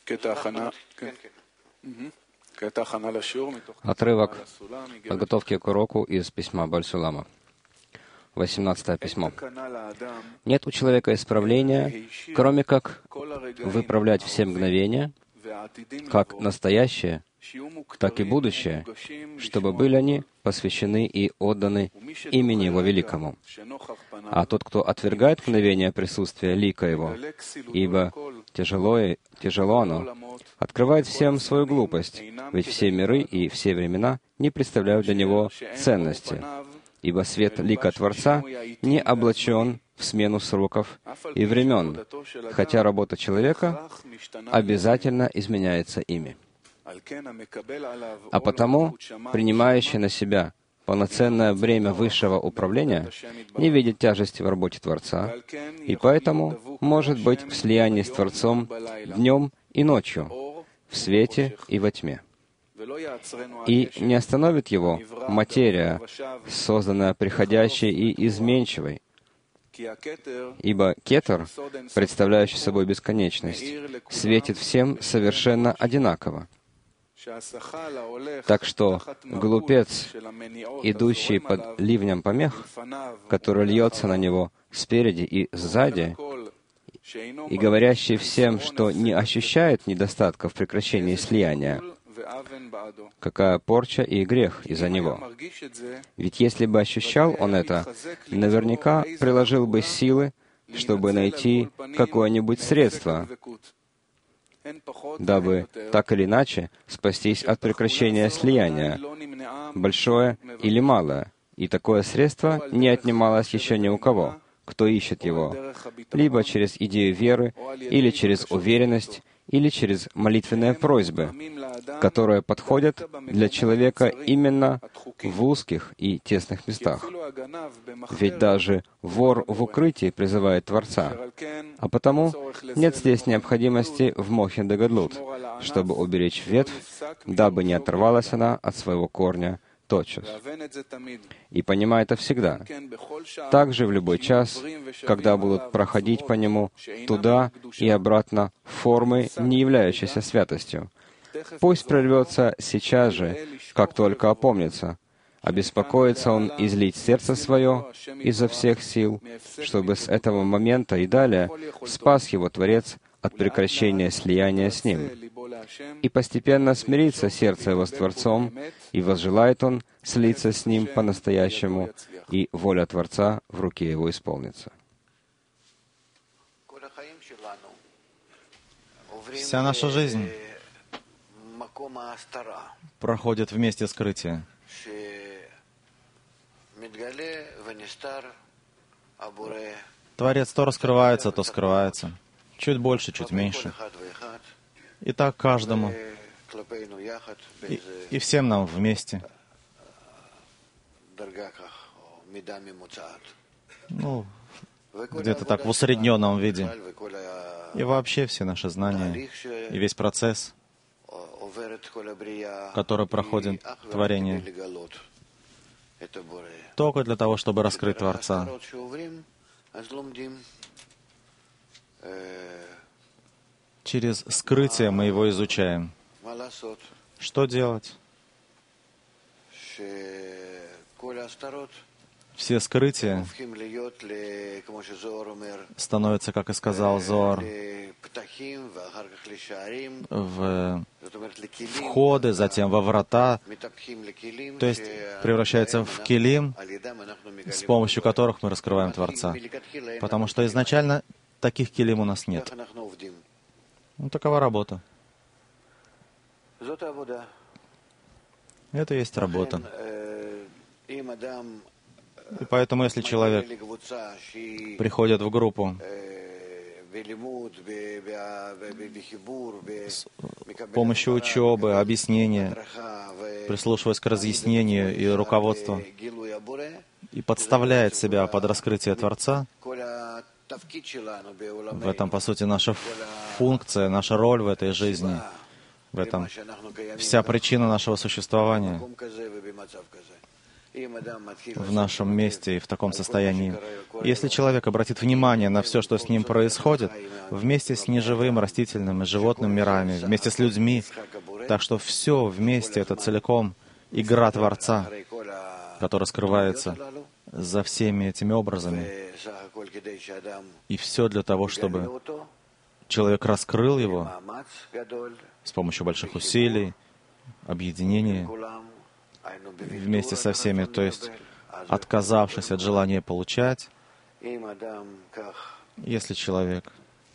Отрывок подготовки к уроку из письма Бааль Сулама. 18 письмо. Нет у человека исправления, кроме как выправлять все мгновения, как настоящее, так и будущее, чтобы были они посвящены и отданы имени Его Великому. А тот, кто отвергает мгновение присутствия лика Его, ибо тяжело оно, открывает всем свою глупость, ведь все миры и все времена не представляют для него ценности, ибо свет лика Творца не облачен в смену сроков и времен, хотя работа человека обязательно изменяется ими. А потому, принимающий на себя полноценное бремя высшего управления, не видит тяжести в работе Творца, и поэтому может быть в слиянии с Творцом днем и ночью, в свете и во тьме. И не остановит его материя, созданная приходящей и изменчивой, ибо кетер, представляющий собой бесконечность, светит всем совершенно одинаково. Так что глупец, идущий под ливнем помех, который льется на него спереди и сзади, и говорящий всем, что не ощущает недостатка в прекращении слияния, какая порча и грех из-за него. Ведь если бы ощущал он это, наверняка приложил бы силы, чтобы найти какое-нибудь средство, дабы так или иначе спастись от прекращения слияния, большое или малое, и такое средство не отнималось еще ни у кого, кто ищет его, либо через идею веры, или через уверенность, или через молитвенные просьбы, которые подходят для человека именно в узких и тесных местах. Ведь даже вор в укрытии призывает Творца, а потому нет здесь необходимости в мохе де гадлут, чтобы уберечь ветвь, дабы не оторвалась она от своего корня тотчас. И понимай это всегда. Также в любой час, когда будут проходить по нему туда и обратно формы, не являющиеся святостью. Пусть прорвется сейчас же, как только опомнится. Обеспокоится он излить сердце свое изо всех сил, чтобы с этого момента и далее спас его Творец от прекращения слияния с Ним. И постепенно смирится сердце его с Творцом, и возжелает он слиться с Ним по-настоящему, и воля Творца в руке его исполнится. Вся наша жизнь проходит в месте скрытия. Творец то раскрывается, то скрывается. Чуть больше, чуть меньше. И так каждому. И всем нам вместе. Ну, где-то так в усредненном виде. И вообще все наши знания, и весь процесс, который проходит творение, только для того, чтобы раскрыть Творца. Через скрытие мы его изучаем. Что делать? Все скрытия становятся, как и сказал Зоар, в входы, затем во врата, то есть превращается в келим, с помощью которых мы раскрываем Творца. Потому что изначально таких келим у нас нет. Ну, такова работа. Это и есть работа. И поэтому, если человек приходит в группу с помощью учебы, объяснения, прислушиваясь к разъяснению и руководству, и подставляет себя под раскрытие Творца, в этом, по сути, наша функция, наша роль в этой жизни, в этом вся причина нашего существования в нашем месте и в таком состоянии. Если человек обратит внимание на все, что с ним происходит, вместе с неживым, растительным и животным мирами, вместе с людьми, так что все вместе — это целиком игра Творца, который скрывается за всеми этими образами. И все для того, чтобы человек раскрыл его с помощью больших усилий, объединения вместе со всеми, то есть отказавшись от желания получать. Если человек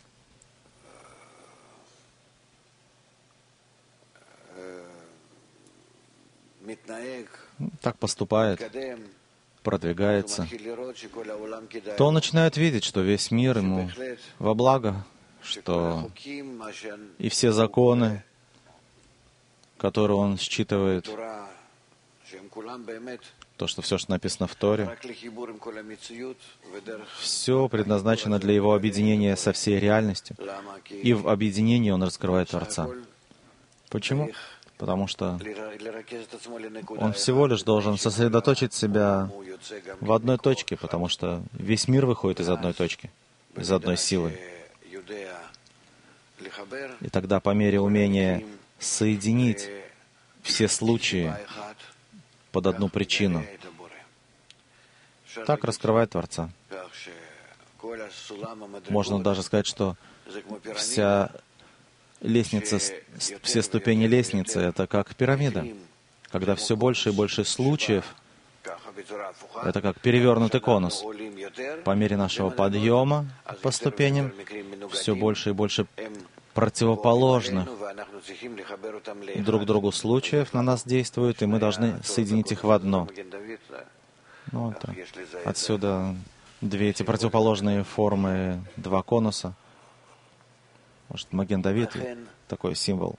так поступает, продвигается, то он начинает видеть, что весь мир ему во благо, что и все законы, которые он считывает, то, что все, что написано в Торе, все предназначено для его объединения со всей реальностью. И в объединении он раскрывает Творца. Почему? Потому что он всего лишь должен сосредоточить себя в одной точке, потому что весь мир выходит из одной точки, из одной силы. И тогда по мере умения соединить все случаи под одну причину, так раскрывает Творца. Можно даже сказать, что вся лестница, все ступени лестницы — это как пирамида, когда все больше и больше случаев, это как перевернутый конус. По мере нашего подъема по ступеням все больше и больше противоположных друг другу случаев на нас действуют, и мы должны соединить их в одно. Ну, вот, отсюда две эти противоположные формы, два конуса. Может, Маген-Давид — такой символ.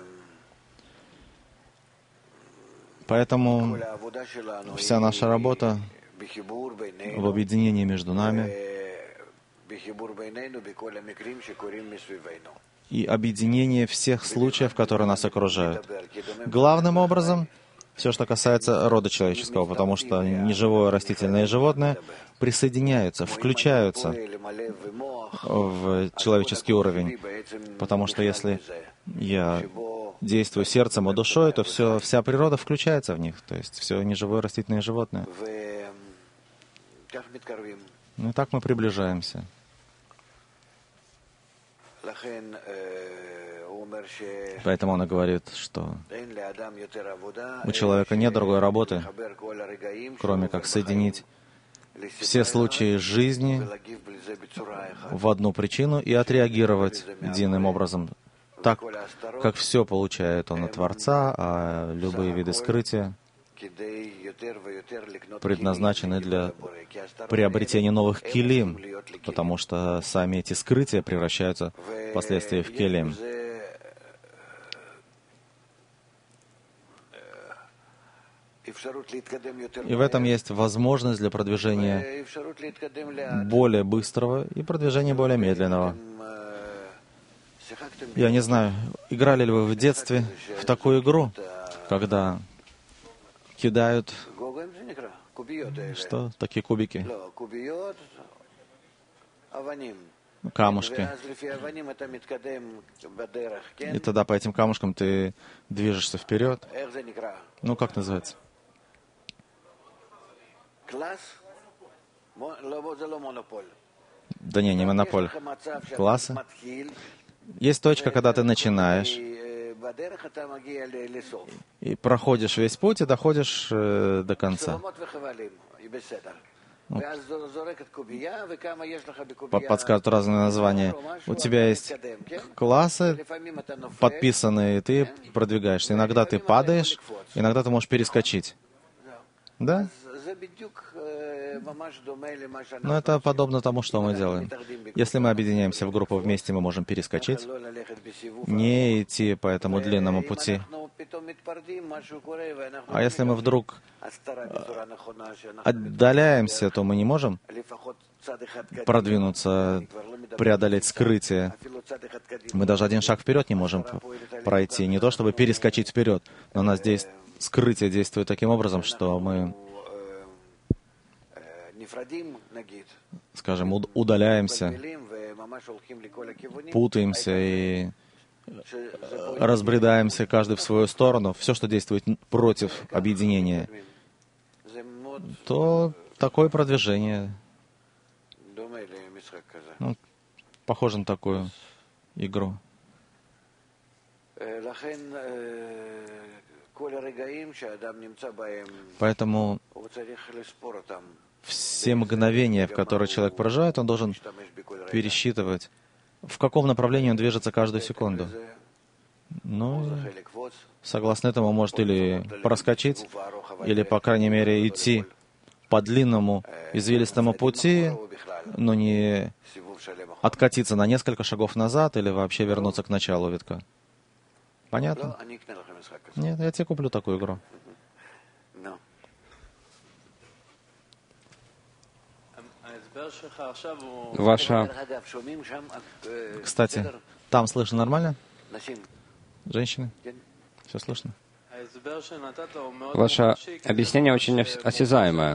Поэтому вся наша работа в объединении между нами и объединение всех случаев, которые нас окружают. Главным образом, все, что касается рода человеческого, потому что неживое, растительное и животное присоединяются, включаются в человеческий уровень. Потому что если я действую сердцем и душой, то вся природа включается в них, то есть все неживое, растительное и животное. Ну и так мы приближаемся. Поэтому он и говорит, что у человека нет другой работы, кроме как соединить все случаи жизни в одну причину и отреагировать единым образом, так как все получает он от Творца, а любые виды скрытия предназначены для приобретения новых килим, потому что сами эти скрытия превращаются впоследствии в килим. И в этом есть возможность для продвижения более быстрого и продвижения более медленного. Я не знаю, играли ли вы в детстве в такую игру, когда кидают... Что? Такие кубики? Камушки. И тогда по этим камушкам ты движешься вперед. Ну, как называется? Да не монополь. Классы. Есть точка, когда ты начинаешь, и проходишь весь путь, и доходишь до конца. Подскажут разные названия. У тебя есть классы подписанные, и ты продвигаешься. Иногда ты падаешь, иногда ты можешь перескочить. Да? Но это подобно тому, что мы делаем. Если мы объединяемся в группу вместе, мы можем перескочить, не идти по этому длинному пути. А если мы вдруг отдаляемся, то мы не можем продвинуться, преодолеть скрытие. Мы даже один шаг вперед не можем пройти. Не то, чтобы перескочить вперед, но скрытие действует таким образом, что мы скажем, удаляемся, путаемся и разбредаемся каждый в свою сторону, все, что действует против объединения, то такое продвижение, ну, похоже на такую игру. Поэтому все мгновения, в которые человек проживает, он должен пересчитывать, в каком направлении он движется каждую секунду. Ну, согласно этому, может или проскочить, или, по крайней мере, идти по длинному извилистому пути, но не откатиться на несколько шагов назад или вообще вернуться к началу витка. Понятно? Нет, я тебе куплю такую игру. Кстати, там слышно нормально? Женщины? Все слышно? Ваше объяснение очень осязаемое.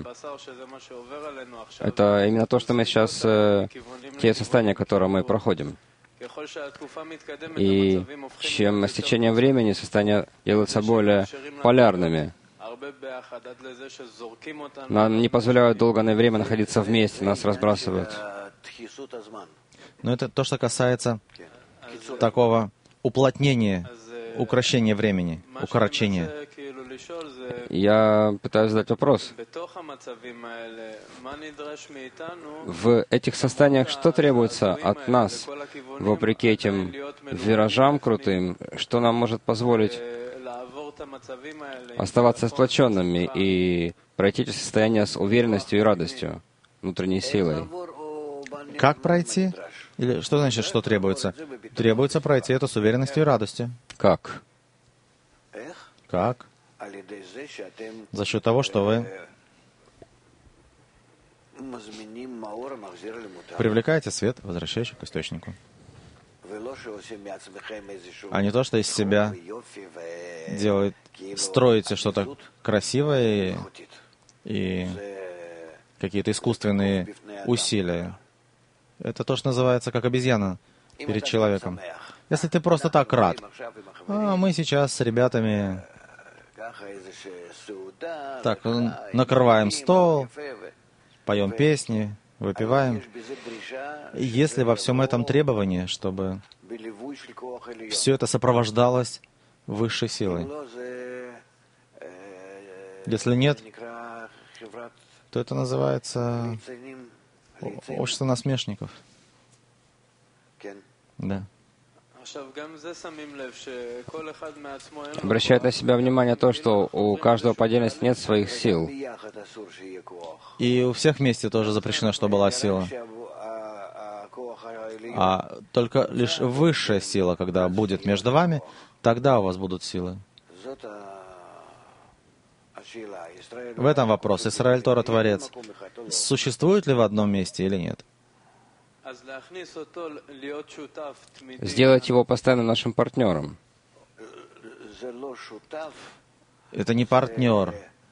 Это именно то, что мы сейчас, те состояния, которые мы проходим. И чем с течением времени состояния делаются более полярными. Нам не позволяют долгое время находиться вместе, нас разбрасывают. Но это то, что касается такого уплотнения, укрощения времени, укорочения. Я пытаюсь задать вопрос. В этих состояниях что требуется от нас, вопреки этим виражам крутым, что нам может позволить оставаться сплоченными и пройти эти состояния с уверенностью и радостью, внутренней силой? Как пройти? Или что значит, что требуется? Требуется пройти это с уверенностью и радостью. Как? Как? За счет того, что вы привлекаете свет, возвращающий к источнику. А не то, что из себя строите что-то красивое и какие-то искусственные усилия. Это то, что называется как обезьяна перед человеком. Если ты просто так рад, мы сейчас с ребятами так накрываем стол, поем песни, выпиваем. Если во всем этом требование, чтобы все это сопровождалось высшей силой, если нет, то это называется общество насмешников. Да. Обращает на себя внимание то, что у каждого по отдельности нет своих сил. И у всех вместе тоже запрещено, что была сила. А только лишь высшая сила, когда будет между вами, тогда у вас будут силы. В этом вопрос. Исраэль Тора Творец существует ли в одном месте или нет? Сделать его постоянно нашим партнером. Это не партнер.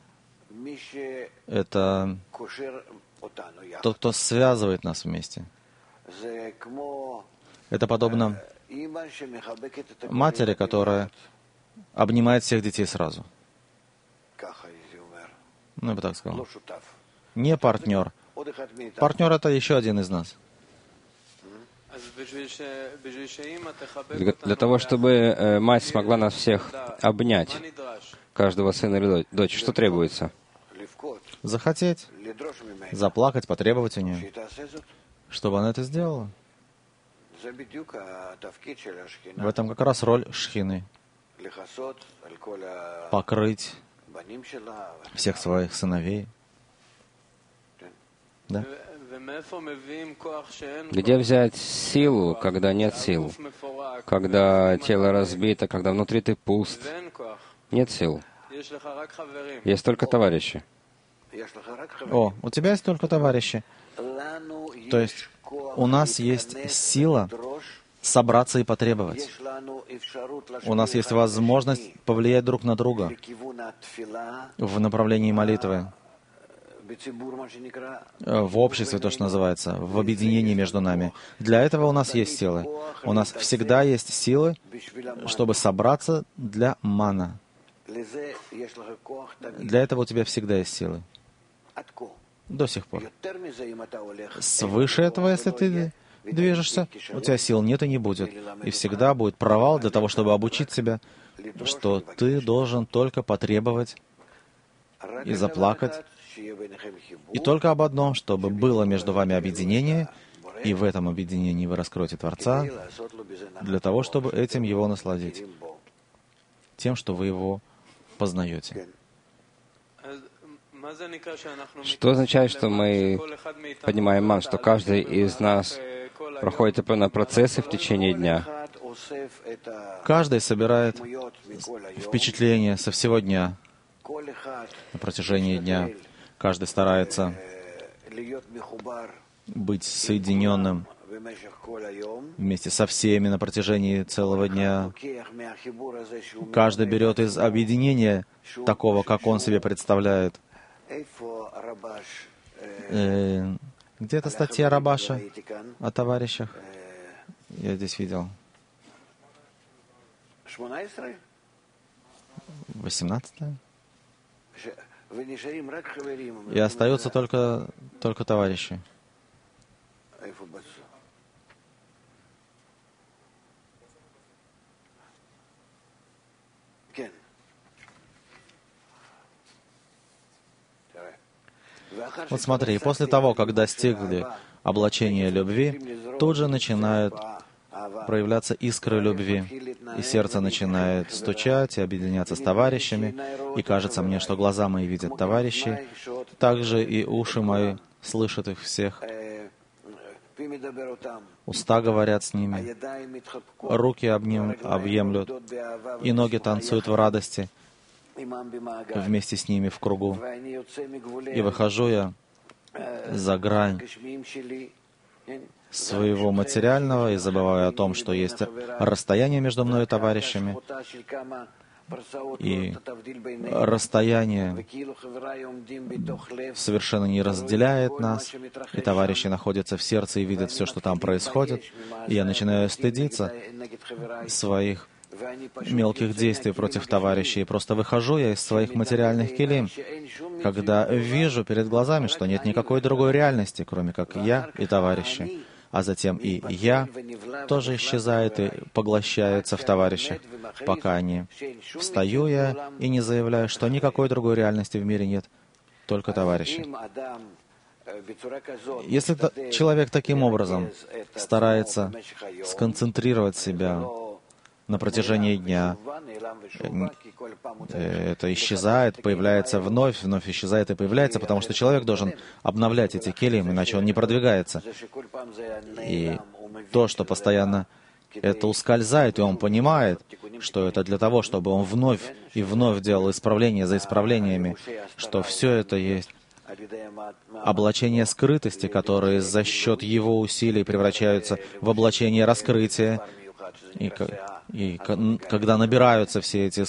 Это тот, кто связывает нас вместе. Это подобно матери, которая обнимает всех детей сразу. Ну, я бы так сказал. Не партнер. Партнер — это еще один из нас. Для того, чтобы мать смогла нас всех обнять, каждого сына или дочь, что требуется? Захотеть, заплакать, потребовать у нее, чтобы она это сделала. В этом как раз роль шхины. Покрыть всех своих сыновей. Да? Где взять силу, когда нет сил? Когда тело разбито, когда внутри ты пуст? Нет сил. Есть только товарищи. О, у тебя есть только товарищи. То есть у нас есть сила собраться и потребовать. У нас есть возможность повлиять друг на друга в направлении молитвы. в обществе, то, что называется, в объединении между нами. Для этого у нас есть силы. У нас всегда есть силы, чтобы собраться для мана. Для этого у тебя всегда есть силы. До сих пор. Свыше этого, если ты движешься, у тебя сил нет и не будет. И всегда будет провал для того, чтобы обучить себя, что ты должен только потребовать и заплакать, и только об одном, чтобы было между вами объединение, и в этом объединении вы раскроете Творца, для того, чтобы этим его насладить, тем, что вы его познаете. Что означает, что мы поднимаем ман, что каждый из нас проходит определенные процессы в течение дня? Каждый собирает впечатления со всего дня, на протяжении дня. Каждый старается быть соединенным вместе со всеми на протяжении целого дня. Каждый берет из объединения такого, как он себе представляет. Где-то статья Рабаша о товарищах. Я здесь видел. 18-е. И остаются только товарищи. Вот смотри, после того, как достигли облачения любви, тут же начинают проявляться искры любви, и сердце начинает стучать и объединяться с товарищами, и кажется мне, что глаза мои видят товарищей, также и уши мои слышат их всех, уста говорят с ними, руки объемлют, и ноги танцуют в радости вместе с ними в кругу. И выхожу я за грань своего материального и забываю о том, что есть расстояние между мной и товарищами. И расстояние совершенно не разделяет нас, и товарищи находятся в сердце и видят все, что там происходит. И я начинаю стыдиться своих мелких действий против товарищей. И просто выхожу я из своих материальных килим, когда вижу перед глазами, что нет никакой другой реальности, кроме как я и товарищи. А затем и я тоже исчезает и поглощается в товарищах, пока не встаю я и не заявляю, что никакой другой реальности в мире нет, только товарищи. Если человек таким образом старается сконцентрировать себя на протяжении дня, это исчезает, появляется вновь исчезает и появляется, потому что человек должен обновлять эти келим, иначе он не продвигается. И то, что постоянно это ускользает, и он понимает, что это для того, чтобы он вновь и вновь делал исправления за исправлениями, что все это есть облачение скрытости, которые за счет его усилий превращаются в облачение раскрытия. И когда набираются все эти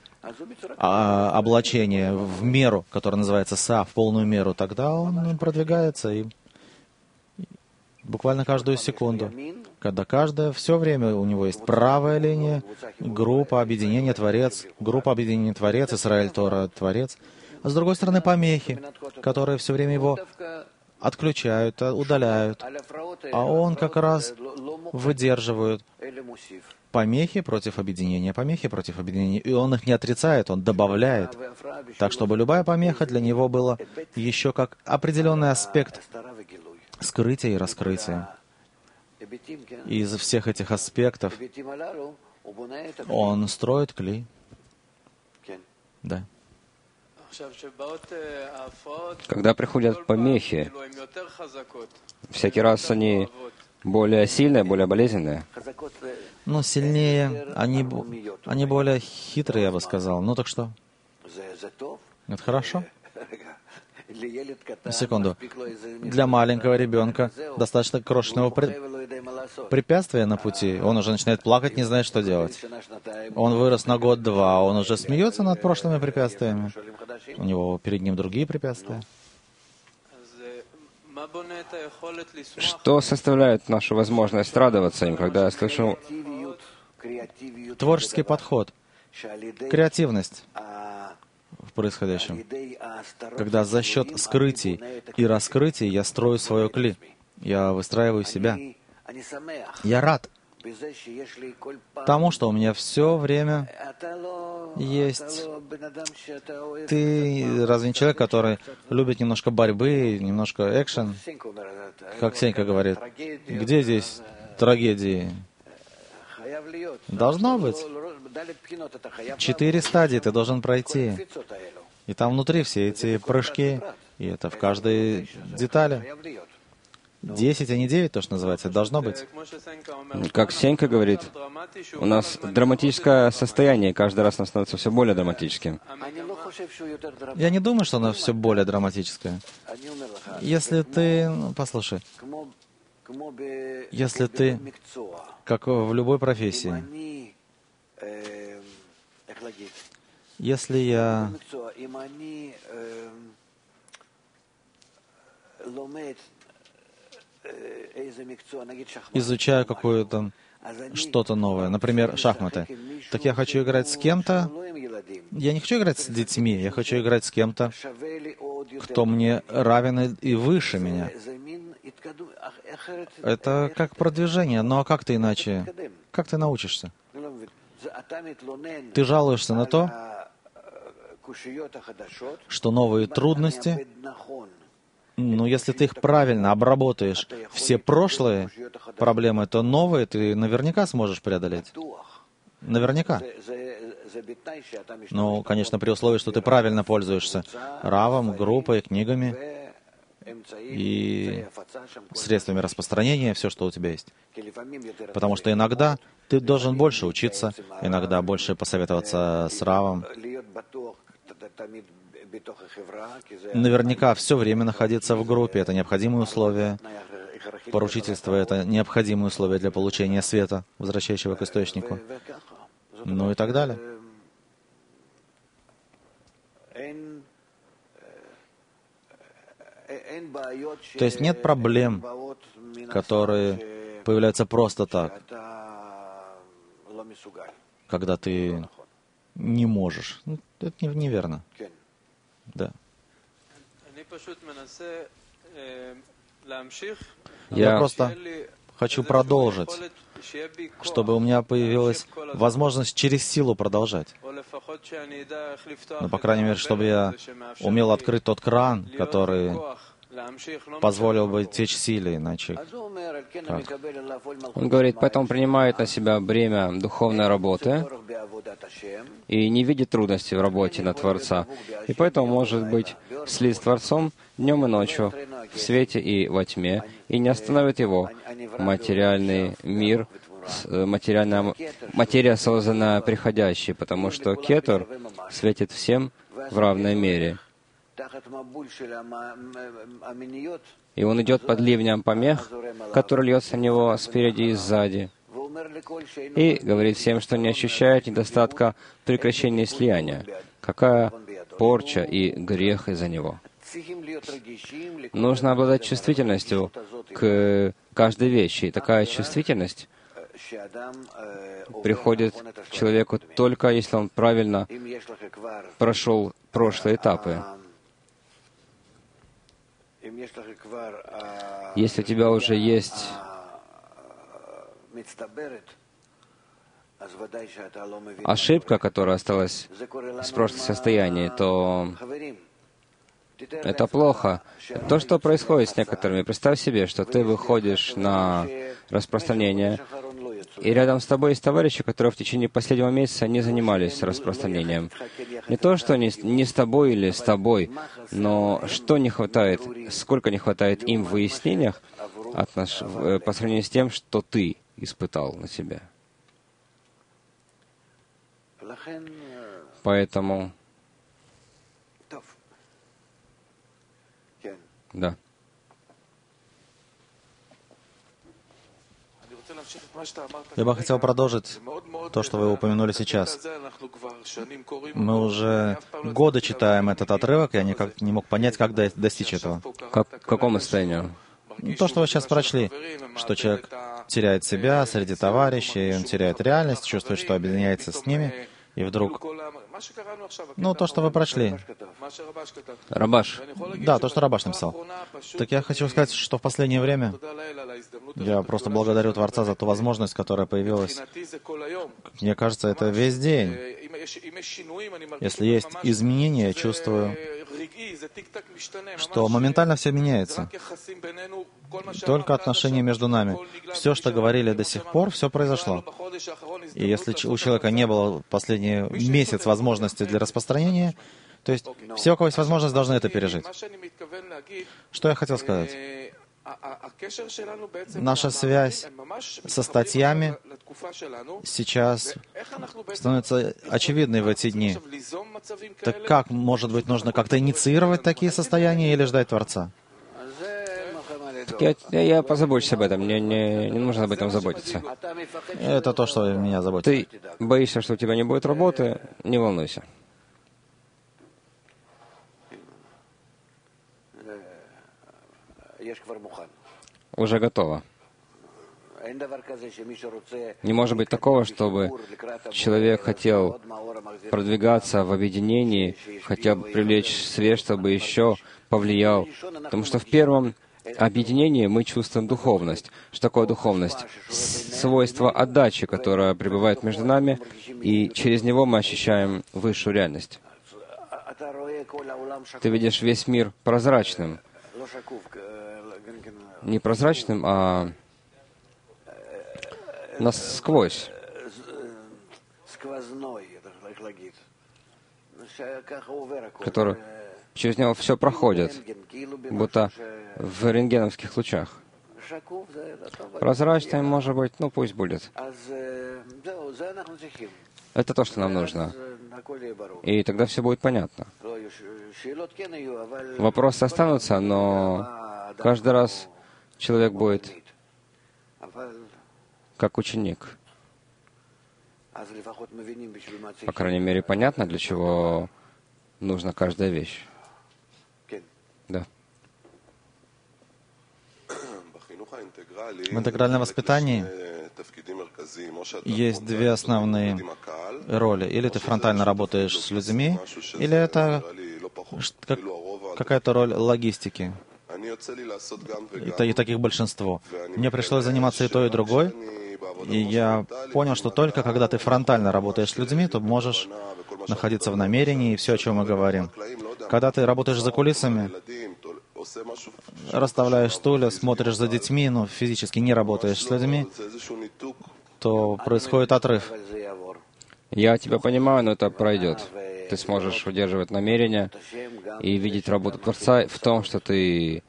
облачения в меру, которая называется Са, в полную меру, тогда он продвигается и буквально каждую секунду, когда все время у него есть правая линия, группа объединения Творец, Исраэль Тора Творец, а с другой стороны помехи, которые все время его отключают, удаляют, а он как раз выдерживает помехи против объединения, и он их не отрицает, он добавляет, так чтобы любая помеха для него была еще как определенный аспект скрытия и раскрытия. И из всех этих аспектов он строит кли. Да. Когда приходят помехи, всякий раз они более сильные, более болезненные. Ну, сильнее, они более хитрые, я бы сказал. Ну так что? Это хорошо? Секунду. Для маленького ребенка достаточно крошечного препятствия на пути. Он уже начинает плакать, не знает, что делать. Он вырос на год-два, он уже смеется над прошлыми препятствиями. У него перед ним другие препятствия. Что составляет нашу возможность радоваться им, когда я слышу Творческий подход, креативность в происходящем. Когда за счет скрытий и раскрытий я строю свое кли, я выстраиваю себя. Я рад тому, что у меня все время есть. Ты разве не человек, который любит немножко борьбы, немножко экшен? Как Сенька говорит, где здесь трагедии? Должно быть. 4 стадии ты должен пройти. И там внутри все эти прыжки, и это в каждой детали. 10, а не 9, то, что называется, должно быть. Как Сенька говорит, у нас драматическое состояние, каждый раз оно становится все более драматическим. Я не думаю, что оно все более драматическое. Если ты, послушай, если ты, как в любой профессии, если я изучаю какое-то что-то новое, например, шахматы, так я хочу играть с кем-то, я не хочу играть с детьми, я хочу играть с кем-то, кто мне равен и выше меня. Это как продвижение, но как ты иначе? Как ты научишься? Ты жалуешься на то, что новые трудности, но если ты их правильно обработаешь, все прошлые проблемы, то новые ты наверняка сможешь преодолеть. Наверняка. Ну, конечно, при условии, что ты правильно пользуешься равом, группой, книгами и средствами распространения, все, что у тебя есть. Потому что иногда ты должен больше учиться, иногда больше посоветоваться с равом. Наверняка все время находиться в группе — это необходимые условия. Поручительство — это необходимые условия для получения света, возвращающего к источнику. Ну и так далее. То есть нет проблем, которые появляются просто так, когда ты не можешь. Ну, это неверно. Да. Я просто хочу продолжить, чтобы у меня появилась возможность через силу продолжать. Ну, по крайней мере, чтобы я умел открыть тот кран, который позволил бы течь силе, иначе как? Он говорит, поэтому принимает на себя бремя духовной работы и не видит трудностей в работе на Творца. И поэтому может быть слит с Творцом днем и ночью, в свете и во тьме, и не остановит его материальный мир, материя, созданная приходящей, потому что Кетур светит всем в равной мере. И он идет под ливнем помех, который льется на него спереди и сзади. И говорит всем, что не ощущает недостатка прекращения слияния. Какая порча и грех из-за него. Нужно обладать чувствительностью к каждой вещи. И такая чувствительность приходит к человеку только если он правильно прошел прошлые этапы. Если у тебя уже есть ошибка, которая осталась из прошлого состояния, то это плохо. То, что происходит с некоторыми, представь себе, что ты выходишь на распространение, и рядом с тобой есть товарищи, которые в течение последнего месяца не занимались распространением. Не то, что не с тобой или с тобой, но что не хватает, сколько не хватает им в выяснениях по сравнению с тем, что ты испытал на себе. Поэтому... Я Я бы хотел продолжить то, что вы упомянули сейчас. Мы уже годы читаем этот отрывок, я никак не мог понять, как достичь этого. К какому состоянию? То, что вы сейчас прочли, что человек теряет себя среди товарищей, он теряет реальность, чувствует, что объединяется с ними, и вдруг... то, что вы прочли. Рабаш. Да, то, что Рабаш написал. Так я хочу сказать, что в последнее время я просто благодарю Творца за ту возможность, которая появилась. Мне кажется, это весь день. Если есть изменения, я чувствую, что моментально все меняется. Только отношения между нами. Все, что говорили до сих пор, все произошло. И если у человека не было последний месяц возможности для распространения, то есть все, у кого есть возможность, должны это пережить. Что я хотел сказать? Наша связь со статьями сейчас становится очевидной в эти дни. Так как, может быть, нужно как-то инициировать такие состояния или ждать Творца? Я позабочусь об этом, мне не нужно об этом заботиться. Это то, что меня заботит. Ты боишься, что у тебя не будет работы, не волнуйся. Уже готово. Не может быть такого, чтобы человек хотел продвигаться в объединении, хотел бы привлечь свет, чтобы еще повлиял. Потому что в первом объединении мы чувствуем духовность. Что такое духовность? Свойство отдачи, которое пребывает между нами, и через него мы ощущаем высшую реальность. Ты видишь весь мир прозрачным. Не прозрачным, а насквозь. Который через него все проходит, будто в рентгеновских лучах. Прозрачным, может быть, пусть будет. Это то, что нам нужно. И тогда все будет понятно. Вопросы останутся, но каждый раз человек будет как ученик. По крайней мере, понятно, для чего нужна каждая вещь. Да. В интегральном воспитании есть две основные роли. Или ты фронтально работаешь с людьми, или это какая-то роль логистики. И таких большинство. Мне пришлось заниматься и той, и другой. И я понял, что только когда ты фронтально работаешь с людьми, то можешь находиться в намерении и все, о чем мы говорим. Когда ты работаешь за кулисами, расставляешь стулья, смотришь за детьми, но физически не работаешь с людьми, то происходит отрыв. Я тебя понимаю, но это пройдет. Ты сможешь удерживать намерения и видеть работу Творца в том, что ты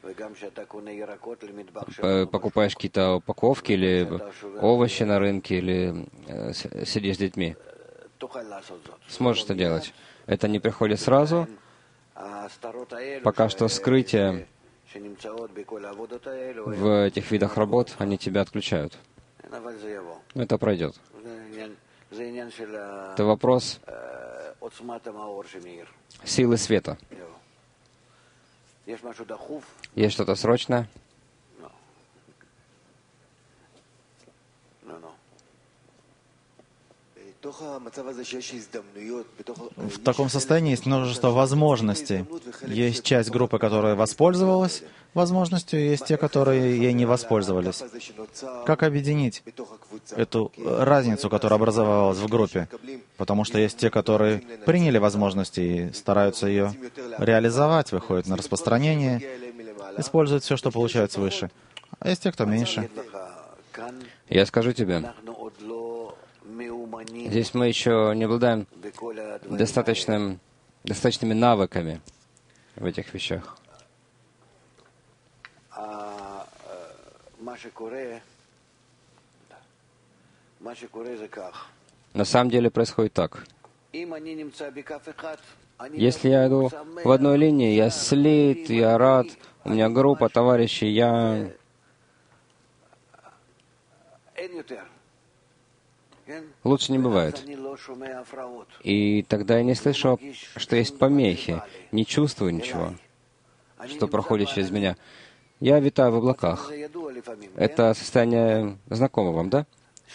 покупаешь какие-то упаковки или овощи на рынке, или сидишь с детьми. Сможешь это делать. Это не приходит сразу. Пока что скрытие в этих видах работ, они тебя отключают. Это пройдет. Это вопрос силы света. Есть что-то срочное? В таком состоянии есть множество возможностей. Есть часть группы, которая воспользовалась возможностью, и есть те, которые ей не воспользовались. Как объединить эту разницу, которая образовалась в группе? Потому что есть те, которые приняли возможности и стараются ее реализовать, выходят на распространение, используют все, что получают свыше. А есть те, кто меньше. Я скажу тебе, здесь мы еще не обладаем достаточными навыками в этих вещах. На самом деле происходит так. Если я иду в одной линии, я слит, я рад, у меня группа товарищей, Лучше не бывает. И тогда я не слышу, что есть помехи, не чувствую ничего, что проходит через меня. Я витаю в облаках. Это состояние знакомо вам, да?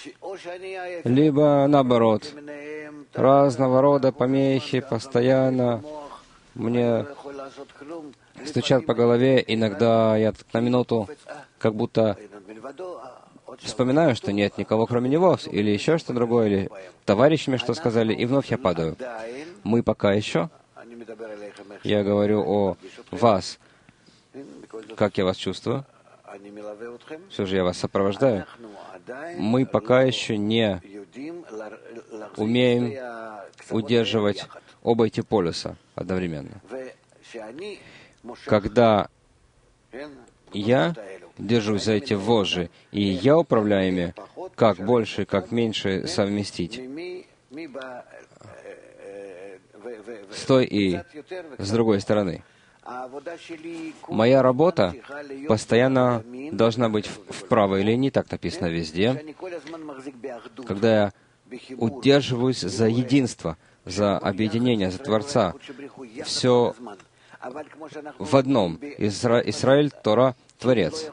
Либо наоборот, разного рода помехи постоянно мне стучат по голове. Иногда я на минуту как будто вспоминаю, что нет никого кроме него, или еще что другое, или товарищи мне что сказали, и вновь я падаю. Мы пока еще, я говорю о вас, как я вас чувствую, все же я вас сопровождаю. Мы пока еще не умеем удерживать оба эти полюса одновременно. Когда я держусь за эти вожжи, и я управляю ими, как больше, как меньше совместить, с той и с другой стороны. Моя работа постоянно должна быть в правой линии, так написано везде, когда я удерживаюсь за единство, за объединение, за Творца. Все в одном. Израиль, Тора, Творец.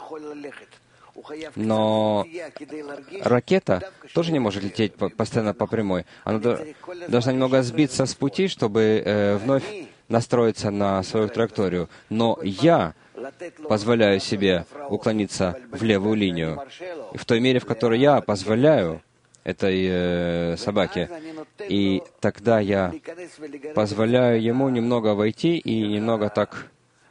Но ракета тоже не может лететь постоянно по прямой. Она должна немного сбиться с пути, чтобы вновь настроиться на свою траекторию. Но я позволяю себе уклониться в левую линию. И в той мере, в которой я позволяю этой собаке, и тогда я позволяю ему немного войти и немного так,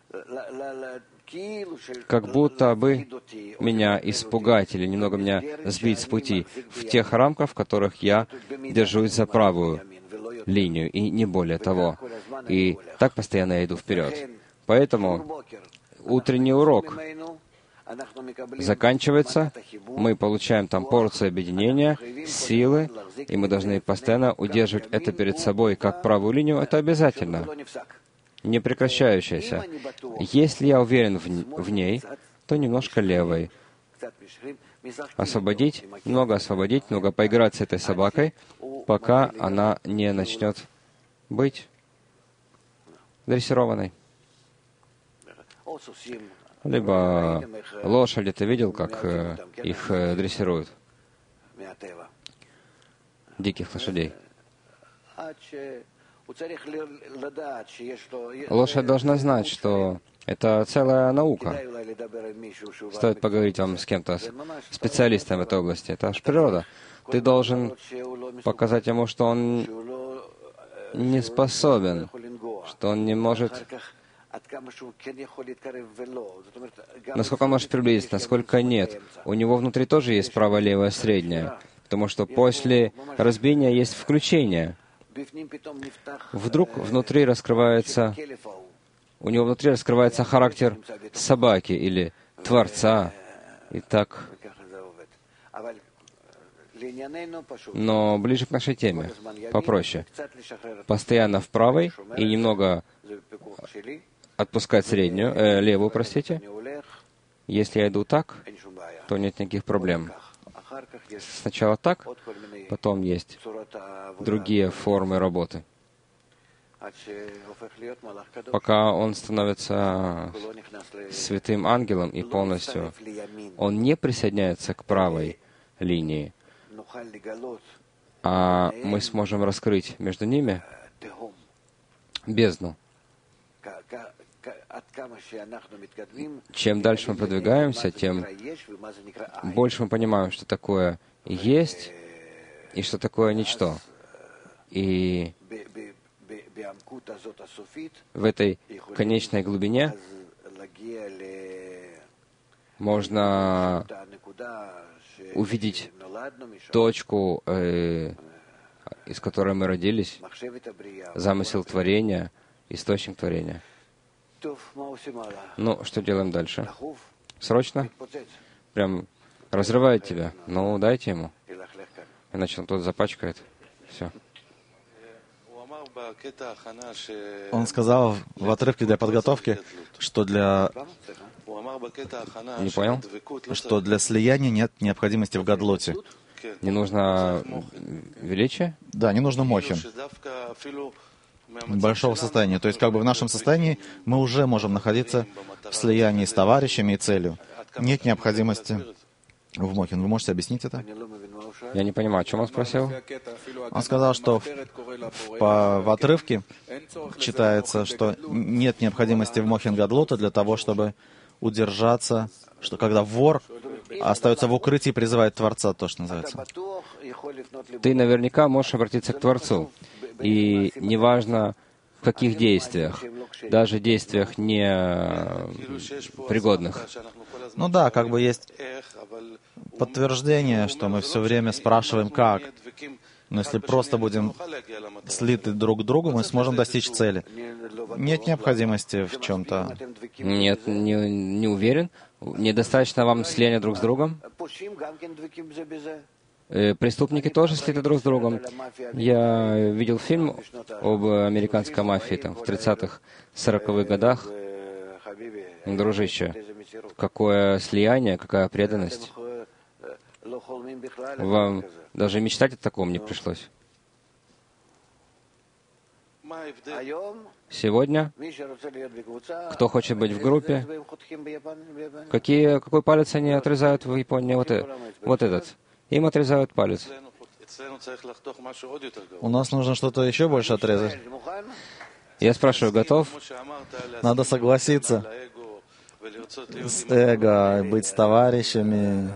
как будто бы меня испугать или немного меня сбить с пути в тех рамках, в которых я держусь за правую линию, и не более того. И так постоянно я иду вперед. Поэтому утренний урок заканчивается, мы получаем там порцию объединения, силы, и мы должны постоянно удерживать это перед собой как правую линию. Это обязательно, не прекращающаяся. Если я уверен в ней, то немножко левой. Освободить, много поиграть с этой собакой, пока она не начнет быть дрессированной. Либо лошади, ты видел, как их дрессируют? Диких лошадей. Лошадь должна знать, что это целая наука. Стоит поговорить вам с кем-то, специалистом в этой области. Это аж природа. Ты должен показать ему, что он не способен, что он не может... Насколько он может приблизиться, насколько нет. У него внутри тоже есть правое, левое, среднее. Потому что после разбиения есть включение. Вдруг внутри раскрывается... У него внутри раскрывается характер собаки или Творца. И так... Но ближе к нашей теме, попроще. Постоянно в правой и немного отпускать среднюю, левую, простите. Если я иду так, то нет никаких проблем. Сначала так, потом есть другие формы работы. Пока он становится святым ангелом и полностью он не присоединяется к правой линии, а мы сможем раскрыть между ними бездну. Чем дальше мы продвигаемся, тем больше мы понимаем, что такое есть и что такое ничто. И в этой конечной глубине можно увидеть точку, из которой мы родились, замысел творения, источник творения. Ну, что делаем дальше? Срочно? Прям разрывает тебя. Ну, дайте ему. Иначе он тут запачкает. Все. Он сказал в отрывке для подготовки, что для Не понял? слияния нет необходимости в гадлоте. Не нужно величия? Да, не нужно мохин. Большого состояния. То есть как бы в нашем состоянии мы уже можем находиться в слиянии с товарищами и целью. Нет необходимости в мохин. Вы можете объяснить это? Я не понимаю, о чем он спросил? Он сказал, что в отрывке читается, что нет необходимости в мохин гадлота для того, чтобы удержаться, что когда вор остается в укрытии и призывает Творца, то, что называется. Ты наверняка можешь обратиться к Творцу. И неважно, в каких действиях, даже действиях непригодных. Ну да, как бы есть подтверждение, что мы все время спрашиваем, как. Но если просто будем слиты друг к другу, мы сможем достичь цели. Нет необходимости в чем-то. Нет, не уверен. Недостаточно вам слияния друг с другом. Преступники тоже слиты друг с другом. Я видел фильм об американской мафии там, в 30-х, 40-х годах. Дружище, какое слияние, какая преданность. Вам даже мечтать о таком не пришлось. Сегодня, кто хочет быть в группе, какой палец они отрезают в Японии? Вот этот. Им отрезают палец. У нас нужно что-то еще больше отрезать. Я спрашиваю, готов? Надо согласиться с эго, быть с товарищами.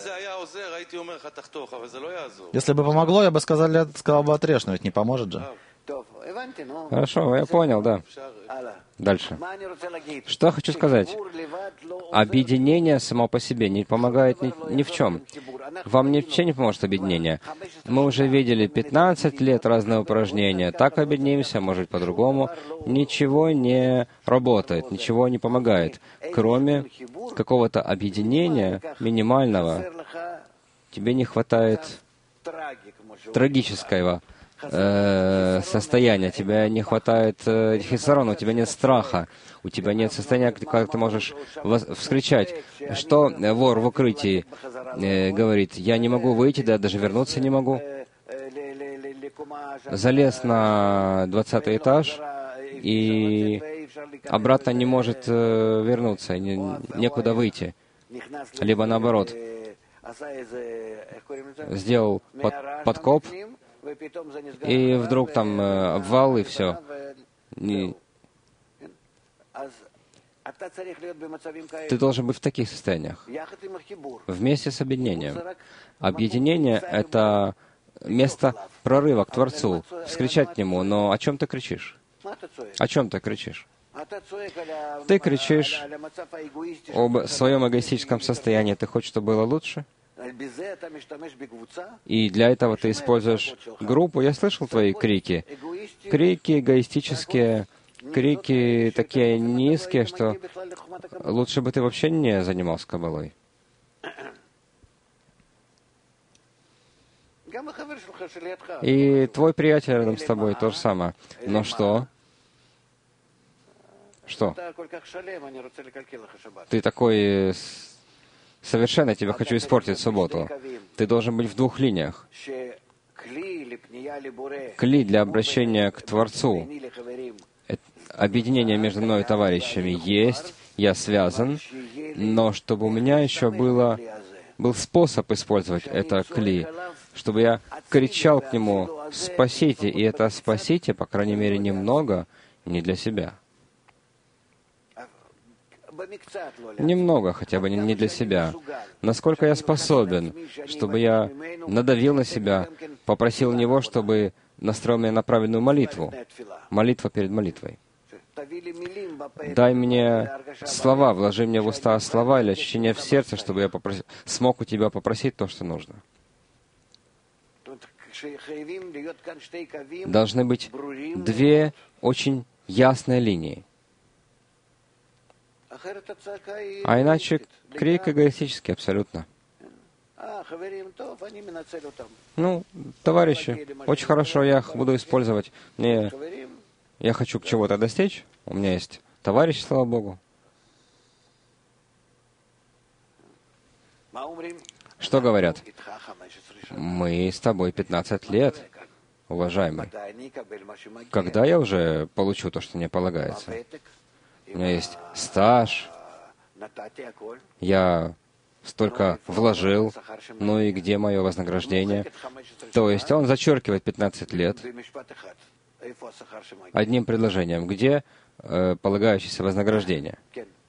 Если бы помогло, я бы сказал бы отрежь, но ведь не поможет же. Хорошо, я понял, да. Дальше. Что хочу сказать? Объединение само по себе не помогает ни в чем. Вам ничего не поможет объединение. Мы уже видели 15 лет разные упражнения. Так объединимся, может по-другому. Ничего не работает, ничего не помогает. Кроме какого-то объединения минимального, тебе не хватает трагического состояния, тебе не хватает хисарона, у тебя нет страха, у тебя нет состояния, когда ты можешь вскричать. Что вор в укрытии говорит? Я не могу выйти, да, даже вернуться не могу. Залез на 20 этаж и обратно не может вернуться, некуда выйти. Либо наоборот, сделал подкоп, и вдруг там обвал, и все. Ты должен быть в таких состояниях. Вместе с объединением. Объединение — это место прорыва к Творцу. Вскричать к Нему. Но о чем ты кричишь? О чем ты кричишь? Ты кричишь об своем эгоистическом состоянии. Ты хочешь, чтобы было лучше? И для этого ты используешь группу. Я слышал твои крики. Крики эгоистические, крики такие низкие, что лучше бы ты вообще не занимался каббалой. И твой приятель рядом с тобой то же самое. Но что? Что? Ты такой... Совершенно тебя хочу испортить в субботу. Ты должен быть в двух линиях. Кли для обращения к Творцу. Объединение между мной и товарищами есть, я связан, но чтобы у меня еще был способ использовать это кли, чтобы я кричал к нему «Спасите!», и это «Спасите», по крайней мере, немного, не для себя. Немного, хотя бы не для себя. Насколько я способен, чтобы я надавил на себя, попросил Него, чтобы настроил меня на правильную молитву. Молитва перед молитвой. Дай мне слова, вложи мне в уста слова или ощущение в сердце, чтобы я смог у Тебя попросить то, что нужно. Должны быть две очень ясные линии. А иначе крик эгоистический абсолютно. Ну, товарищи, очень хорошо, я их буду использовать. Я хочу к чего-то достичь. У меня есть товарищи, слава Богу. Что говорят? Мы с тобой 15 лет, уважаемый. Когда я уже получу то, что мне полагается? У меня есть стаж, я столько вложил, ну и где мое вознаграждение? То есть он зачеркивает 15 лет одним предложением. Где полагающееся вознаграждение?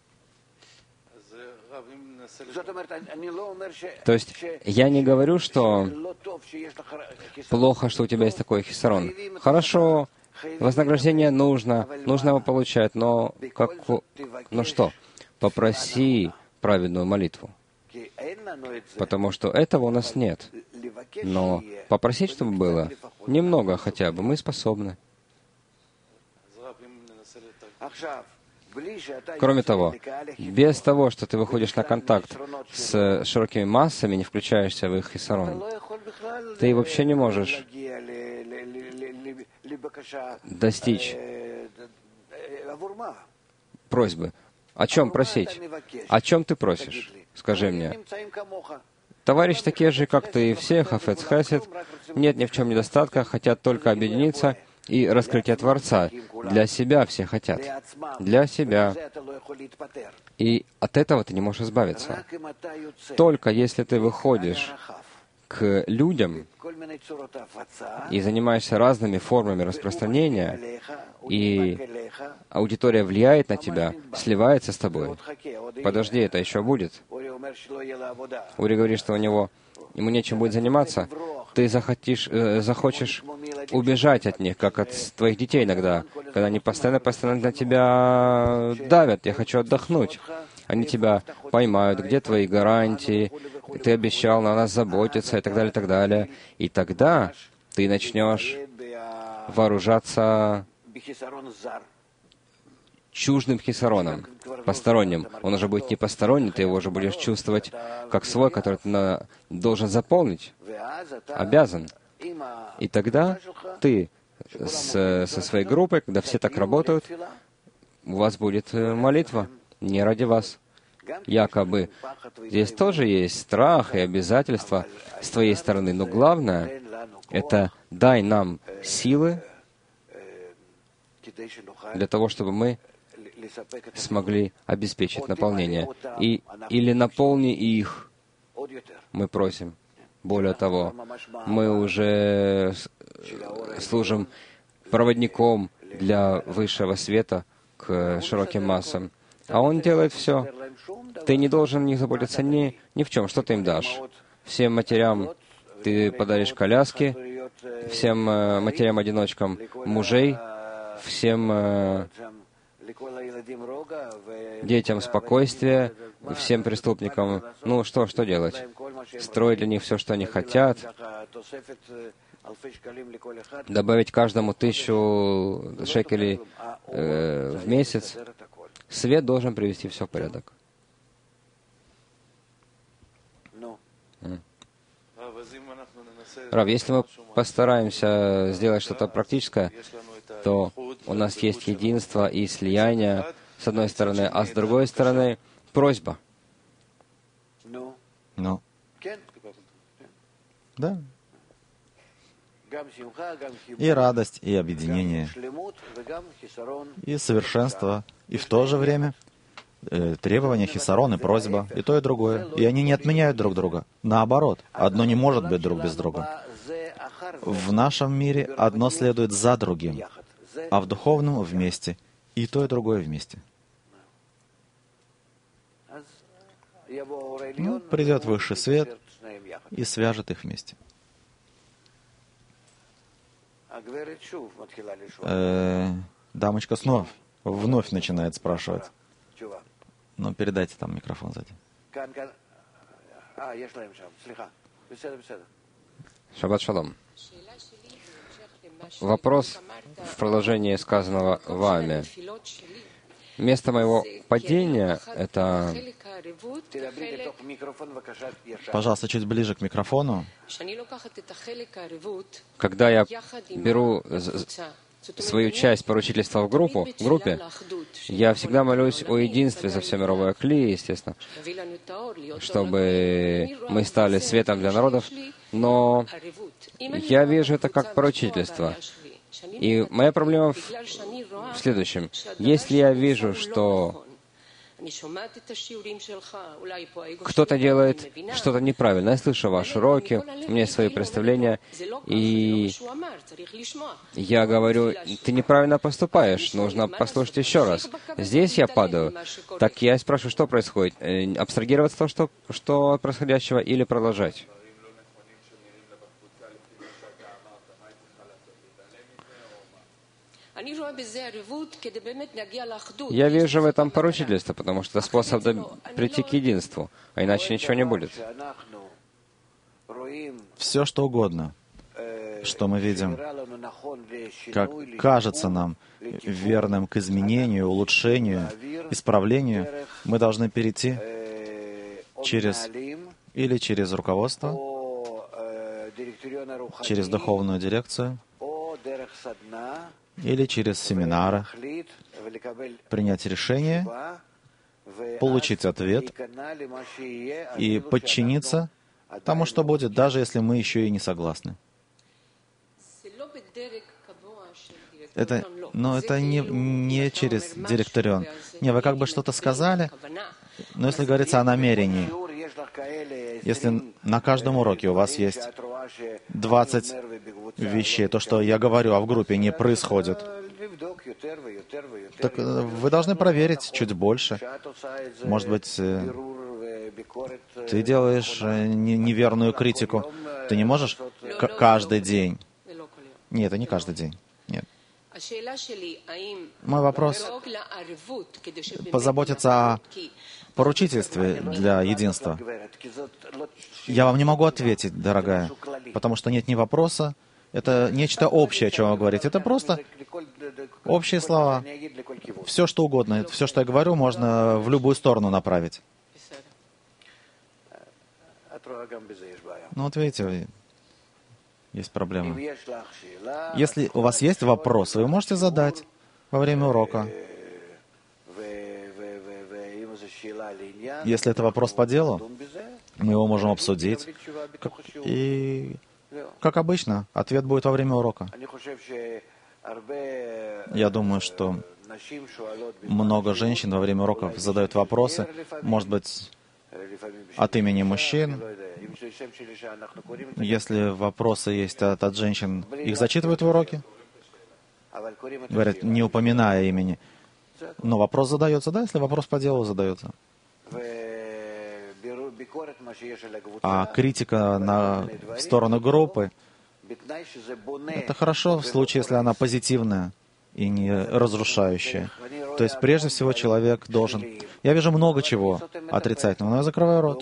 То есть я не говорю, что плохо, что у тебя есть такой хисарон. Хорошо, вознаграждение нужно его получать, но что? Попроси праведную молитву. Потому что этого у нас нет. Но попросить, чтобы было, немного хотя бы, мы способны. Кроме того, без того, что ты выходишь на контакт с широкими массами, не включаешься в их хисарон, ты вообще не можешь достичь просьбы. О чем просить? О чем ты просишь? Скажи мне. Товарищи такие же, как ты и все, хафец хесед, нет ни в чем недостатка, хотят только объединиться и раскрытие Творца. Для себя все хотят. Для себя. И от этого ты не можешь избавиться. Только если ты выходишь к людям и занимаешься разными формами распространения, и аудитория влияет на тебя, сливается с тобой. Подожди, это еще будет. Ури говорит, что ему нечем будет заниматься. Ты захочешь убежать от них, как от твоих детей иногда, когда они постоянно на тебя давят. Я хочу отдохнуть. Они тебя поймают, где твои гарантии, ты обещал на нас заботиться и так далее, и так далее. И тогда ты начнешь вооружаться чуждым хисароном, посторонним. Он уже будет не посторонний, ты его уже будешь чувствовать как свой, который ты должен заполнить, обязан. И тогда ты со своей группой, когда все так работают, у вас будет молитва не ради вас. Якобы здесь тоже есть страх и обязательства с твоей стороны, но главное — это дай нам силы для того, чтобы мы смогли обеспечить наполнение. Или наполни их, мы просим. Более того, мы уже служим проводником для высшего света к широким массам. А он делает все. Ты не должен не заботиться ни в чем. Что ты им дашь? Всем матерям ты подаришь коляски, всем матерям-одиночкам мужей, всем детям спокойствие, всем преступникам. Ну, что делать? Строить для них все, что они хотят, добавить каждому 1000 шекелей в месяц. Свет должен привести все в порядок. Рав, если мы постараемся сделать что-то практическое, то у нас есть единство и слияние, с одной стороны, а с другой стороны, просьба. Ну. Да. И радость, и объединение, и совершенство, и в то же время требования, хисарон и просьба, и то, и другое. И они не отменяют друг друга. Наоборот, одно не может быть друг без друга. В нашем мире одно следует за другим, а в духовном вместе, и то, и другое вместе. Ну, придет высший свет и свяжет их вместе. Дамочка снова вновь начинает спрашивать. Ну, передайте там микрофон сзади. Шаббат шалом. Вопрос в продолжении сказанного вами. Место моего падения — это... Пожалуйста, чуть ближе к микрофону. Когда я беру свою часть поручительства в группе, я всегда молюсь о единстве за все мировое кли, естественно, чтобы мы стали светом для народов, но я вижу это как поручительство. И моя проблема в следующем. Если я вижу, что кто-то делает что-то неправильно, я слышу ваши уроки, у меня есть свои представления, и я говорю, ты неправильно поступаешь, нужно послушать еще раз. Здесь я падаю. Так я спрашиваю, что происходит? Абстрагироваться от того, что от происходящего, или продолжать? Я вижу в этом поручительство, потому что это способ прийти к единству, а иначе ничего не будет. Все, что угодно, что мы видим, как кажется нам верным к изменению, улучшению, исправлению, мы должны перейти через руководство, через духовную дирекцию, или через семинары, принять решение, получить ответ и подчиниться тому, что будет, даже если мы еще и не согласны. Это не через директорион. Не, вы как бы что-то сказали, но если говорится о намерении, если на каждом уроке у вас есть 20 вещей, то, что я говорю, а в группе не происходит, так вы должны проверить чуть больше. Может быть, ты делаешь неверную критику. Ты не можешь каждый день. Нет, это не каждый день. Нет. Мой вопрос — позаботиться о поручительстве для единства. Я вам не могу ответить, дорогая, потому что нет ни вопроса. Это нечто общее, о чем вы говорите. Это просто общие слова. Все, что угодно. Все, что я говорю, можно в любую сторону направить. Ну вот видите, есть проблема. Если у вас есть вопрос, вы можете задать во время урока. Если это вопрос по делу, мы его можем обсудить. И, как обычно, ответ будет во время урока. Я думаю, что много женщин во время уроков задают вопросы, может быть, от имени мужчин. Если вопросы есть от женщин, их зачитывают в уроке? Говорят, не упоминая имени. Но вопрос задается, да, если вопрос по делу задается. А критика в сторону группы — это хорошо в случае, если она позитивная и не разрушающая. То есть, прежде всего, человек должен... Я вижу много чего отрицательного, но я закрываю рот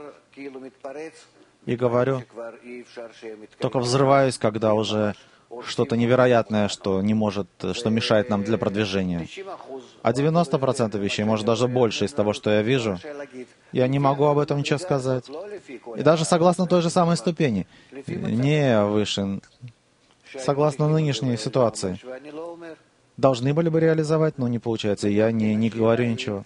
и говорю, только взрываюсь, когда уже что-то невероятное, что мешает нам для продвижения. А 90% вещей, может даже больше из того, что я вижу, я не могу об этом ничего сказать. И даже согласно той же самой ступени, не выше, согласно нынешней ситуации. Должны были бы реализовать, но не получается. Я не говорю ничего.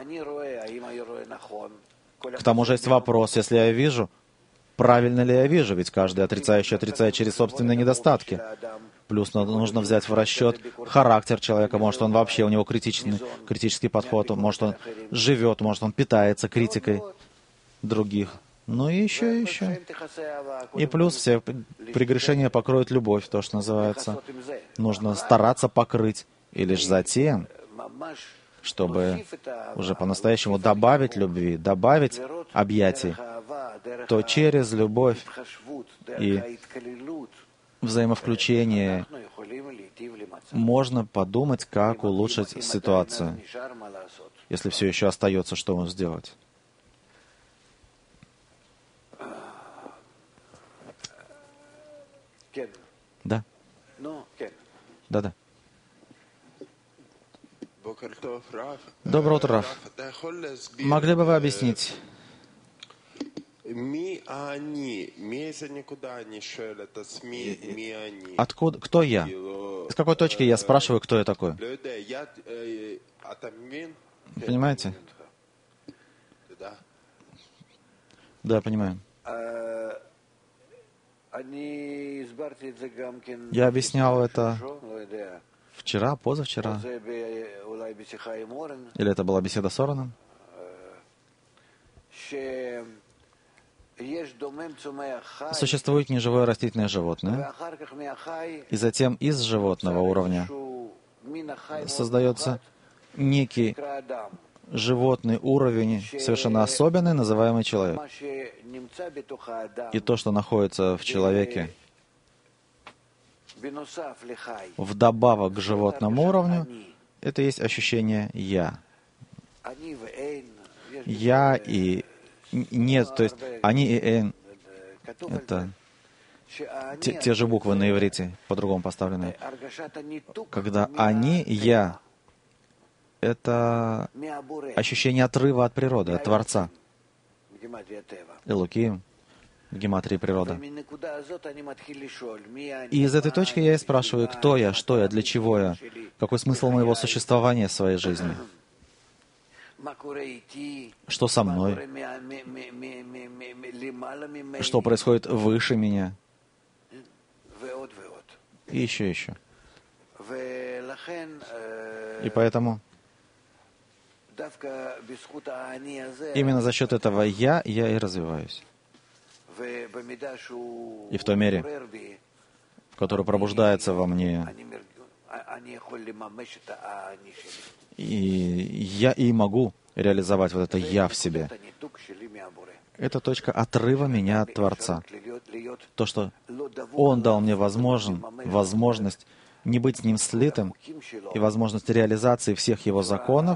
К тому же есть вопрос, если я вижу, правильно ли я вижу, ведь каждый отрицающий отрицает через собственные недостатки. Плюс нужно взять в расчет характер человека. Может, он вообще, у него критический подход, может, он живет, может, он питается критикой других. Ну и еще. И плюс все прегрешения покроет любовь, то, что называется. Нужно стараться покрыть. И лишь затем, чтобы уже по-настоящему добавить любви, добавить объятий, то через любовь и взаимовключение можно подумать, как улучшить ситуацию, если все еще остается, что сделать. Да. Да. Доброе утро, Раф. Могли бы вы объяснить, откуда, кто я? С какой точки я спрашиваю, кто я такой? Понимаете? Да, понимаю. Я объяснял это вчера, позавчера. Или это была беседа с Ораном? Существует неживое растительное животное, и затем из животного уровня создается некий животный уровень, совершенно особенный, называемый человек. И то, что находится в человеке, вдобавок к животному уровню, это есть ощущение «я». «Я» и «нет», то есть «они» и «эн» — это те же буквы на иврите, по-другому поставленные. Когда «они», «я» — это ощущение отрыва от природы, от Творца. Элоким, в гематрии природа. И из этой точки я и спрашиваю, кто я, что я, для чего я, какой смысл моего существования в своей жизни, что со мной, что происходит выше меня, и еще. И поэтому именно за счет этого я и развиваюсь. И в той мере, в которой пробуждается во мне, и я и могу реализовать вот это «я» в себе. Это точка отрыва меня от Творца. То, что Он дал мне возможность не быть с Ним слитым и возможность реализации всех Его законов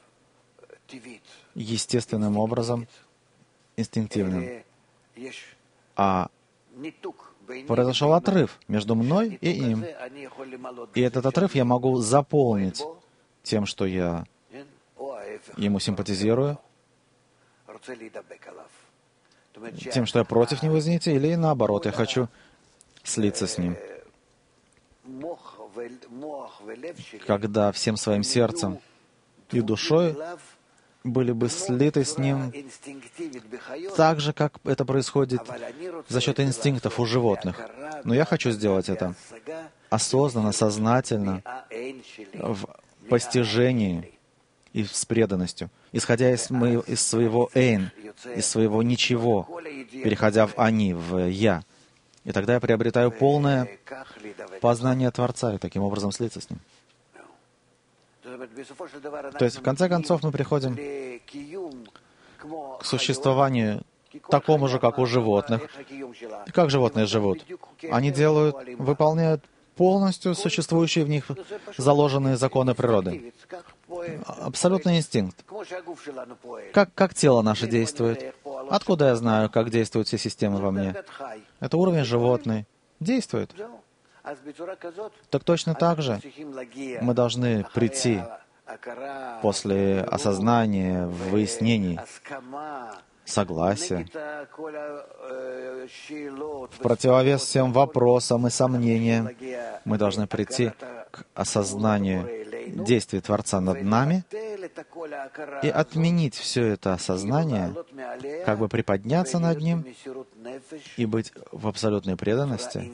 естественным образом, инстинктивным. А произошел отрыв между мной и им. И этот отрыв я могу заполнить тем, что я ему симпатизирую, тем, что я против него, извините, или наоборот, я хочу слиться с ним. Когда всем своим сердцем и душой были бы слиты с ним так же, как это происходит за счет инстинктов у животных. Но я хочу сделать это осознанно, сознательно, в постижении и с преданностью, исходя из своего «эйн», из своего «ничего», переходя в «они», в «я». И тогда я приобретаю полное познание Творца и таким образом слиться с Ним. То есть, в конце концов, мы приходим к существованию такому же, как у животных. Как животные живут? Они выполняют полностью существующие в них заложенные законы природы. Абсолютный инстинкт. Как тело наше действует? Откуда я знаю, как действуют все системы во мне? Это уровень животный. Действует. Так точно так же мы должны прийти после осознания, выяснений, согласия, в противовес всем вопросам и сомнениям, мы должны прийти к осознанию действий Творца над нами и отменить все это осознание, как бы приподняться над ним и быть в абсолютной преданности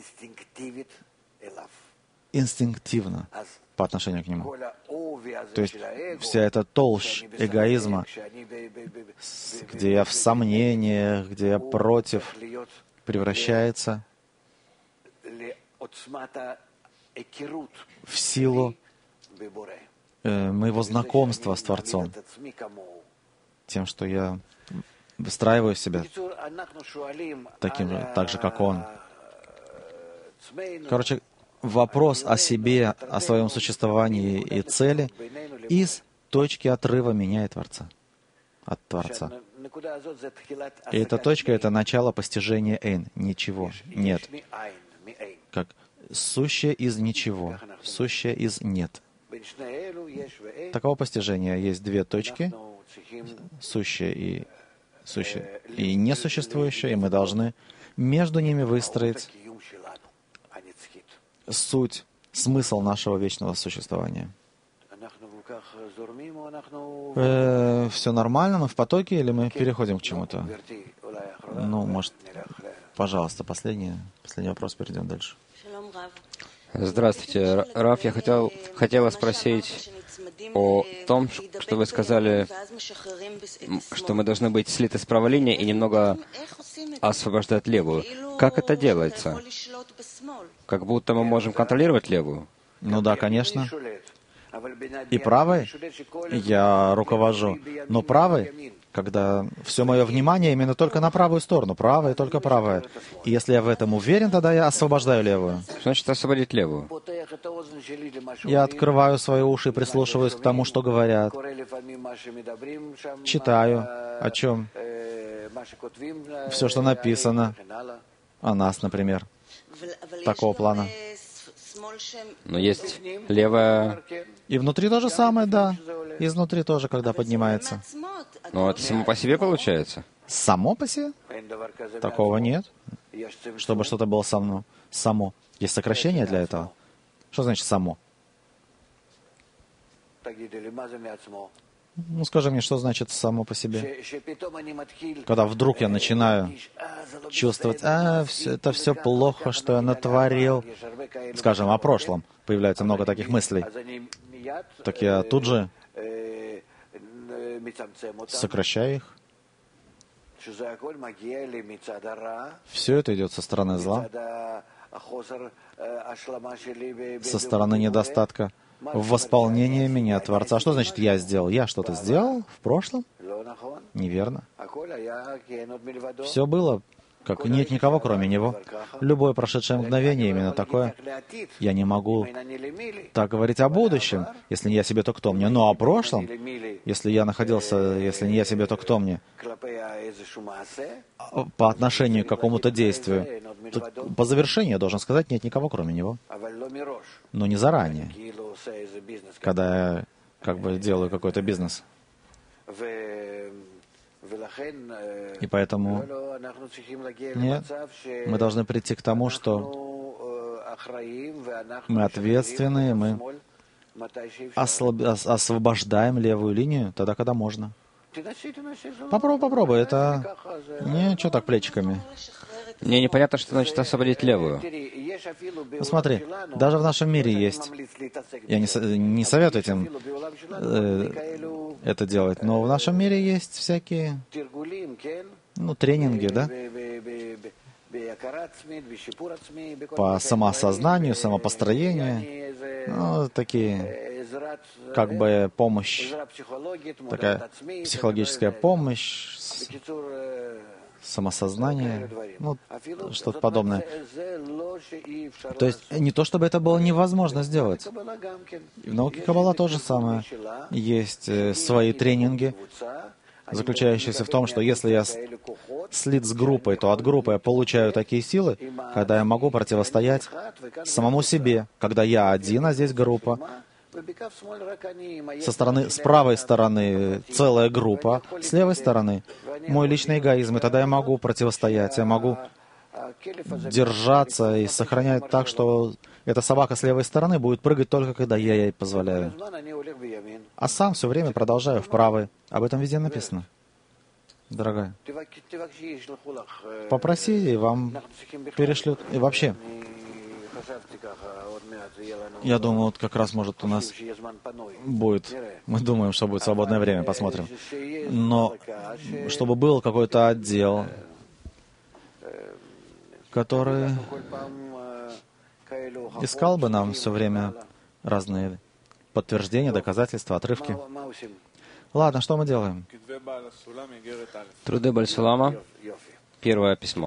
инстинктивно по отношению к нему. То есть вся эта толщь эгоизма, где я в сомнениях, где я против, превращается в силу моего знакомства с Творцом, тем, что я выстраиваю себя так же, как Он. Короче, вопрос о себе, о своем существовании и цели из точки отрыва меня и Творца, от Творца. И эта точка — это начало постижения «эйн», ничего, нет, как сущее из ничего, сущее из нет. таково постижение. Есть две точки, сущее и несуществующее, и мы должны между ними выстроить суть, смысл нашего вечного существования. Все нормально, мы в потоке, или мы переходим к чему-то? Ну, может, пожалуйста, последний вопрос, перейдем дальше. Здравствуйте, Рав. Я хотела спросить о том, что вы сказали, что мы должны быть слиты с правой линией и немного освобождать левую. Как это делается? Как будто мы можем контролировать левую? Ну да, конечно. И правой я руковожу, но правой, когда все мое внимание именно только на правую сторону, правая и только правая. И если я в этом уверен, тогда я освобождаю левую. Что значит освободить левую? Я открываю свои уши и прислушиваюсь к тому, что говорят. Читаю, о чем. Все, что написано о нас, например. Такого плана. Но есть левая... И внутри то же самое, да. Изнутри тоже, когда поднимается. Но это само по себе получается? Само по себе? Такого нет. Чтобы что-то было само. Есть сокращение для этого. Что значит само? Ну, скажи мне, что значит само по себе? Когда вдруг я начинаю чувствовать, это все плохо, что я натворил. Скажем, о прошлом. Появляется много таких мыслей. Так я тут же сокращаю их. Все это идет со стороны зла, со стороны недостатка в восполнении меня, Творца. Что значит «я сделал»? Я что-то сделал в прошлом? Неверно. Все было, как нет никого, кроме Него. Любое прошедшее мгновение именно такое. Я не могу так говорить о будущем, если не я себе, то кто мне? Но о прошлом, если не я себе, то кто мне? По отношению к какому-то действию. По завершению я должен сказать, нет никого, кроме Него. Но не заранее, когда я делаю какой-то бизнес. И поэтому нет, мы должны прийти к тому, что мы ответственные, мы освобождаем левую линию тогда, когда можно. Попробуй. Это ничего так плечиками. Мне непонятно, что значит освободить левую. Смотри, даже в нашем мире есть. Я не советую этим это делать, но в нашем мире есть всякие, тренинги, да? По самоосознанию, самопостроению. Такие, как бы помощь, такая психологическая помощь, самосознание, что-то подобное. То есть не то, чтобы это было невозможно сделать. В науке Каббала то же самое. Есть свои тренинги, заключающиеся в том, что если я слит с группой, то от группы я получаю такие силы, когда я могу противостоять самому себе, когда я один, а здесь группа. С правой стороны целая группа, с левой стороны мой личный эгоизм, и тогда я могу противостоять, я могу держаться и сохранять так, что эта собака с левой стороны будет прыгать только, когда я ей позволяю. А сам все время продолжаю в правой. Об этом везде написано. Дорогая, попроси, и вам перешлют. И вообще, я думаю, вот как раз, может, у нас будет, мы думаем, что будет свободное время, посмотрим. Но чтобы был какой-то отдел, который искал бы нам все время разные подтверждения, доказательства, отрывки. Ладно, что мы делаем? Труды Баль Сулама, первое письмо.